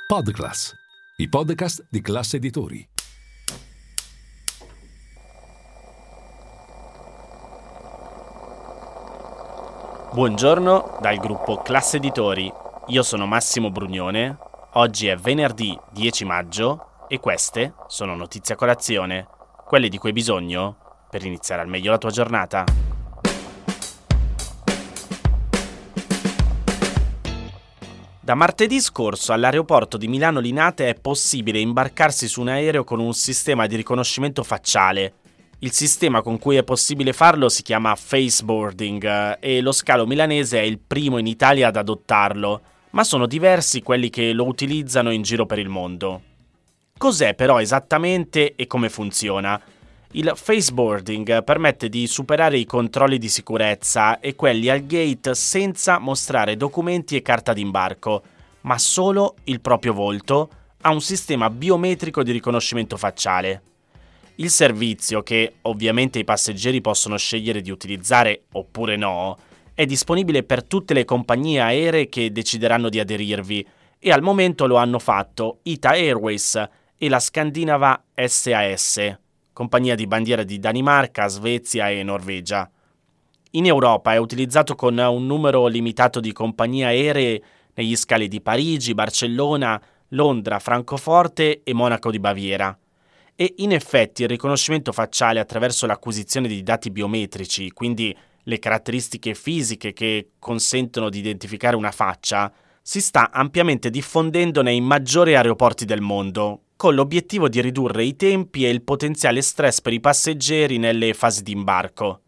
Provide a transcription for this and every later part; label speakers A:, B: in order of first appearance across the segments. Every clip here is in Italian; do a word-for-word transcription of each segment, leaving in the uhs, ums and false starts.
A: Podclass, i podcast di Classe Editori.
B: Buongiorno dal gruppo Classe Editori. Io sono Massimo Brugnone. Oggi è venerdì dieci maggio e queste sono notizie a colazione, quelle di cui hai bisogno per iniziare al meglio la tua giornata. Da martedì scorso all'aeroporto di Milano Linate è possibile imbarcarsi su un aereo con un sistema di riconoscimento facciale. Il sistema con cui è possibile farlo si chiama Faceboarding e lo scalo milanese è il primo in Italia ad adottarlo, ma sono diversi quelli che lo utilizzano in giro per il mondo. Cos'è però esattamente e come funziona? Il Faceboarding permette di superare i controlli di sicurezza e quelli al gate senza mostrare documenti e carta d'imbarco, ma solo il proprio volto a un sistema biometrico di riconoscimento facciale. Il servizio, che ovviamente i passeggeri possono scegliere di utilizzare oppure no, è disponibile per tutte le compagnie aeree che decideranno di aderirvi e al momento lo hanno fatto Ita Airways e la Scandinava S A S, compagnia di bandiera di Danimarca, Svezia e Norvegia. In Europa è utilizzato con un numero limitato di compagnie aeree negli scali di Parigi, Barcellona, Londra, Francoforte e Monaco di Baviera. E in effetti il riconoscimento facciale attraverso l'acquisizione di dati biometrici, quindi le caratteristiche fisiche che consentono di identificare una faccia, si sta ampiamente diffondendo nei maggiori aeroporti del mondo, con l'obiettivo di ridurre i tempi e il potenziale stress per i passeggeri nelle fasi di imbarco.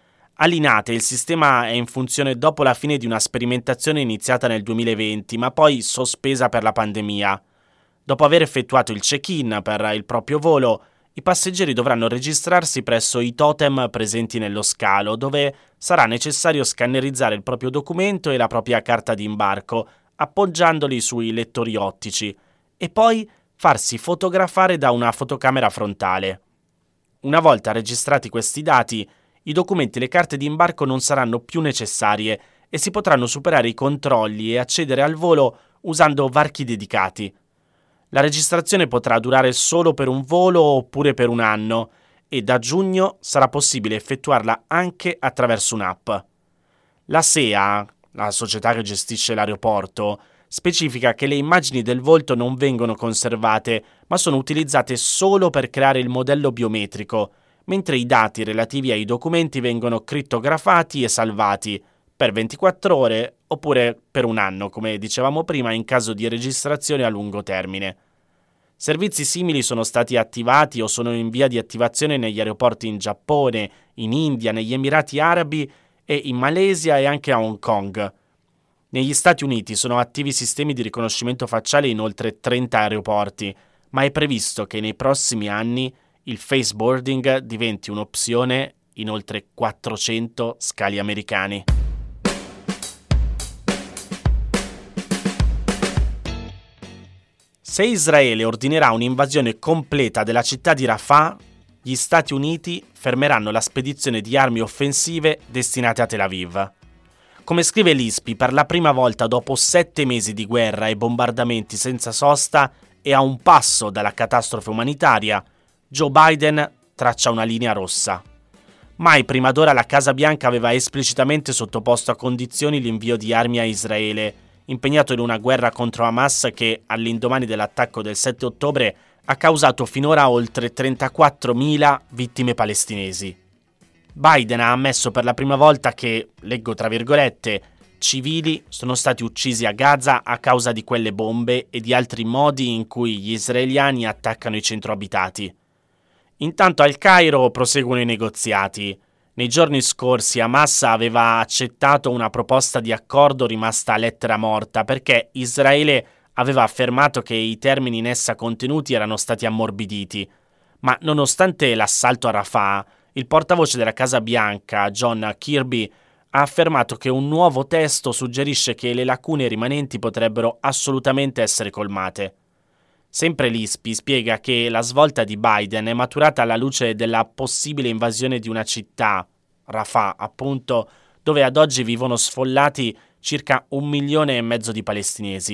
B: A Linate il sistema è in funzione dopo la fine di una sperimentazione iniziata nel duemilaventi, ma poi sospesa per la pandemia. Dopo aver effettuato il check-in per il proprio volo, i passeggeri dovranno registrarsi presso i totem presenti nello scalo, dove sarà necessario scannerizzare il proprio documento e la propria carta di imbarco, appoggiandoli sui lettori ottici, e poi farsi fotografare da una fotocamera frontale. Una volta registrati questi dati, i documenti e le carte di imbarco non saranno più necessarie e si potranno superare i controlli e accedere al volo usando varchi dedicati. La registrazione potrà durare solo per un volo oppure per un anno e da giugno sarà possibile effettuarla anche attraverso un'app. La S E A, la società che gestisce l'aeroporto, specifica che le immagini del volto non vengono conservate, ma sono utilizzate solo per creare il modello biometrico, mentre i dati relativi ai documenti vengono crittografati e salvati per ventiquattro ore oppure per un anno, come dicevamo prima, in caso di registrazione a lungo termine. Servizi simili sono stati attivati o sono in via di attivazione negli aeroporti in Giappone, in India, negli Emirati Arabi e in Malesia e anche a Hong Kong. Negli Stati Uniti sono attivi sistemi di riconoscimento facciale in oltre trenta aeroporti, ma è previsto che nei prossimi anni il Faceboarding diventi un'opzione in oltre quattrocento scali americani. Se Israele ordinerà un'invasione completa della città di Rafah, gli Stati Uniti fermeranno la spedizione di armi offensive destinate a Tel Aviv. Come scrive l'I S P I, per la prima volta dopo sette mesi di guerra e bombardamenti senza sosta e a un passo dalla catastrofe umanitaria, Joe Biden traccia una linea rossa. Mai prima d'ora la Casa Bianca aveva esplicitamente sottoposto a condizioni l'invio di armi a Israele, impegnato in una guerra contro Hamas che, all'indomani dell'attacco del sette ottobre, ha causato finora oltre trentaquattromila vittime palestinesi. Biden ha ammesso per la prima volta che, leggo tra virgolette, civili sono stati uccisi a Gaza a causa di quelle bombe e di altri modi in cui gli israeliani attaccano i centri abitati. Intanto al Cairo proseguono i negoziati. Nei giorni scorsi Hamas aveva accettato una proposta di accordo rimasta a lettera morta perché Israele aveva affermato che i termini in essa contenuti erano stati ammorbiditi. Ma nonostante l'assalto a Rafah, il portavoce della Casa Bianca, John Kirby, ha affermato che un nuovo testo suggerisce che le lacune rimanenti potrebbero assolutamente essere colmate. Sempre l'I S P I spiega che la svolta di Biden è maturata alla luce della possibile invasione di una città, Rafah appunto, dove ad oggi vivono sfollati circa un milione e mezzo di palestinesi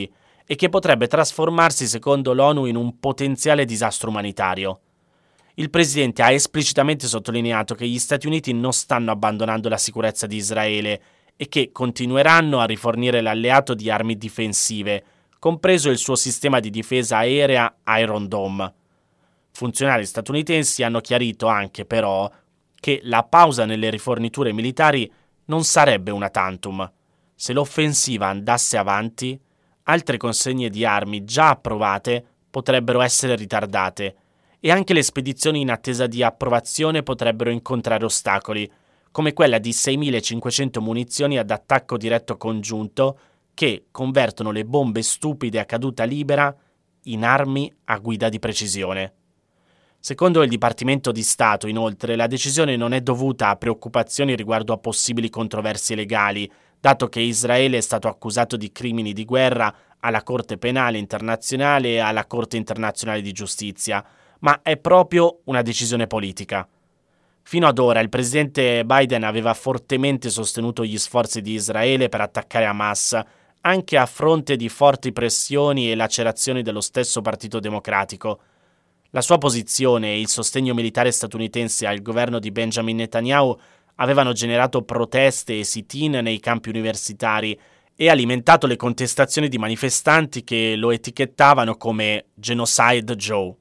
B: e che potrebbe trasformarsi, secondo l'ONU, in un potenziale disastro umanitario. Il presidente ha esplicitamente sottolineato che gli Stati Uniti non stanno abbandonando la sicurezza di Israele e che continueranno a rifornire l'alleato di armi difensive, compreso il suo sistema di difesa aerea Iron Dome. Funzionari statunitensi hanno chiarito anche, però, che la pausa nelle riforniture militari non sarebbe una tantum. Se l'offensiva andasse avanti, altre consegne di armi già approvate potrebbero essere ritardate e anche le spedizioni in attesa di approvazione potrebbero incontrare ostacoli, come quella di seimilacinquecento munizioni ad attacco diretto congiunto che convertono le bombe stupide a caduta libera in armi a guida di precisione. Secondo il Dipartimento di Stato, inoltre, la decisione non è dovuta a preoccupazioni riguardo a possibili controversie legali, dato che Israele è stato accusato di crimini di guerra alla Corte Penale Internazionale e alla Corte Internazionale di Giustizia, ma è proprio una decisione politica. Fino ad ora il presidente Biden aveva fortemente sostenuto gli sforzi di Israele per attaccare Hamas, anche a fronte di forti pressioni e lacerazioni dello stesso Partito Democratico. La sua posizione e il sostegno militare statunitense al governo di Benjamin Netanyahu avevano generato proteste e sit-in nei campi universitari e alimentato le contestazioni di manifestanti che lo etichettavano come Genocide Joe.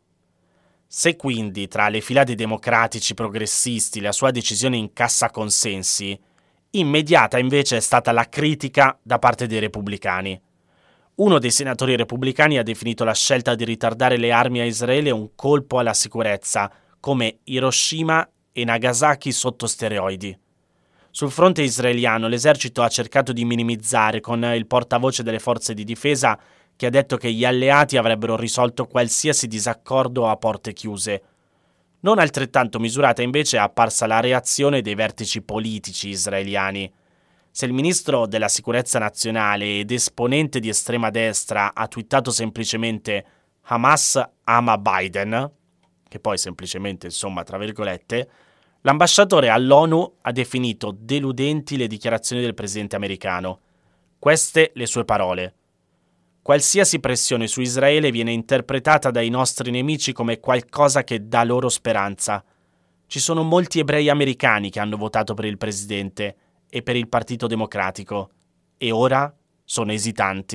B: Se quindi tra le fila dei democratici progressisti la sua decisione incassa consensi, immediata invece è stata la critica da parte dei repubblicani. Uno dei senatori repubblicani ha definito la scelta di ritardare le armi a Israele un colpo alla sicurezza, come Hiroshima e Nagasaki sotto steroidi. Sul fronte israeliano l'esercito ha cercato di minimizzare con il portavoce delle forze di difesa che ha detto che gli alleati avrebbero risolto qualsiasi disaccordo a porte chiuse. Non altrettanto misurata invece è apparsa la reazione dei vertici politici israeliani. Se il ministro della sicurezza nazionale ed esponente di estrema destra ha twittato semplicemente Hamas ama Biden, che poi semplicemente, insomma, tra virgolette, l'ambasciatore all'ONU ha definito deludenti le dichiarazioni del presidente americano. Queste le sue parole. Qualsiasi pressione su Israele viene interpretata dai nostri nemici come qualcosa che dà loro speranza. Ci sono molti ebrei americani che hanno votato per il presidente e per il Partito Democratico, e ora sono esitanti.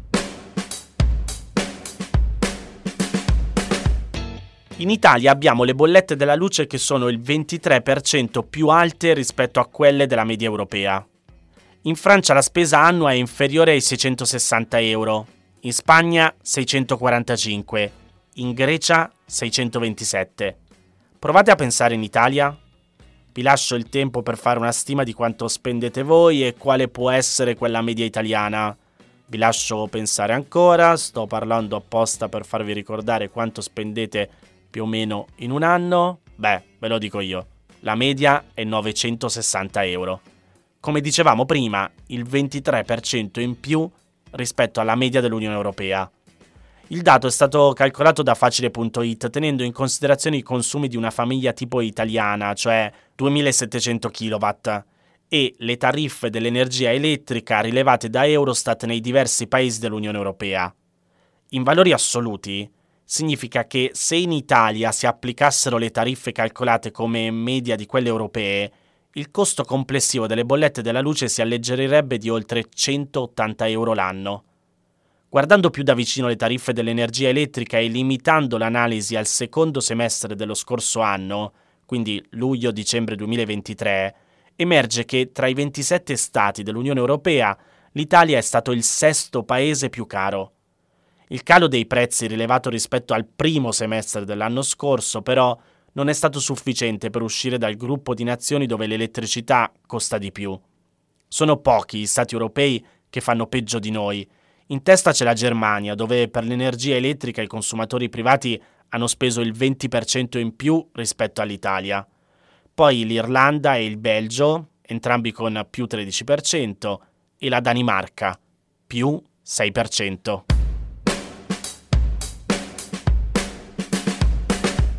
B: In Italia abbiamo le bollette della luce che sono il ventitré per cento più alte rispetto a quelle della media europea. In Francia la spesa annua è inferiore ai seicentosessanta euro, in Spagna seicentoquarantacinque, in Grecia seicentoventisette. Provate a pensare in Italia. Vi lascio il tempo per fare una stima di quanto spendete voi e quale può essere quella media italiana. Vi lascio pensare ancora, sto parlando apposta per farvi ricordare quanto spendete più o meno in un anno. Beh, ve lo dico io, la media è novecentosessanta euro. Come dicevamo prima, il ventitré per cento in più rispetto alla media dell'Unione Europea. Il dato è stato calcolato da Facile punto it tenendo in considerazione i consumi di una famiglia tipo italiana, cioè duemilasettecento chilowatt, e le tariffe dell'energia elettrica rilevate da Eurostat nei diversi paesi dell'Unione Europea. In valori assoluti, significa che se in Italia si applicassero le tariffe calcolate come media di quelle europee, il costo complessivo delle bollette della luce si alleggerirebbe di oltre centottanta euro l'anno. Guardando più da vicino le tariffe dell'energia elettrica e limitando l'analisi al secondo semestre dello scorso anno, quindi luglio-dicembre duemilaventitré, emerge che tra i ventisette stati dell'Unione Europea l'Italia è stato il sesto paese più caro. Il calo dei prezzi rilevato rispetto al primo semestre dell'anno scorso, però, non è stato sufficiente per uscire dal gruppo di nazioni dove l'elettricità costa di più. Sono pochi gli stati europei che fanno peggio di noi. In testa c'è la Germania, dove per l'energia elettrica i consumatori privati hanno speso il venti per cento in più rispetto all'Italia. Poi l'Irlanda e il Belgio, entrambi con più tredici per cento, e la Danimarca, più sei per cento.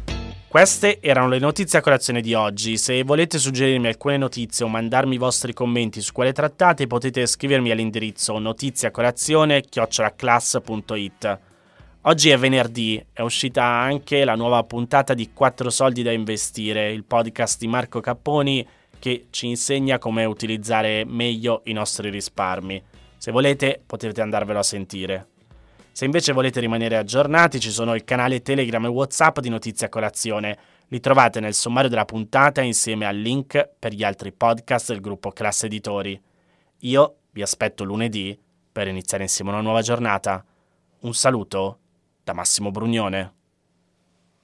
B: Queste erano le notizie a colazione di oggi. Se volete suggerirmi alcune notizie o mandarmi i vostri commenti su quelle trattate, potete scrivermi all'indirizzo notiziacolazione chiocciola class punto it. Oggi è venerdì, è uscita anche la nuova puntata di Quattro soldi da investire, il podcast di Marco Capponi che ci insegna come utilizzare meglio i nostri risparmi. Se volete potete andarvelo a sentire. Se invece volete rimanere aggiornati, ci sono il canale Telegram e WhatsApp di Notizie a Colazione. Li trovate nel sommario della puntata insieme al link per gli altri podcast del gruppo Classe Editori. Io vi aspetto lunedì per iniziare insieme una nuova giornata. Un saluto da Massimo Brugnone.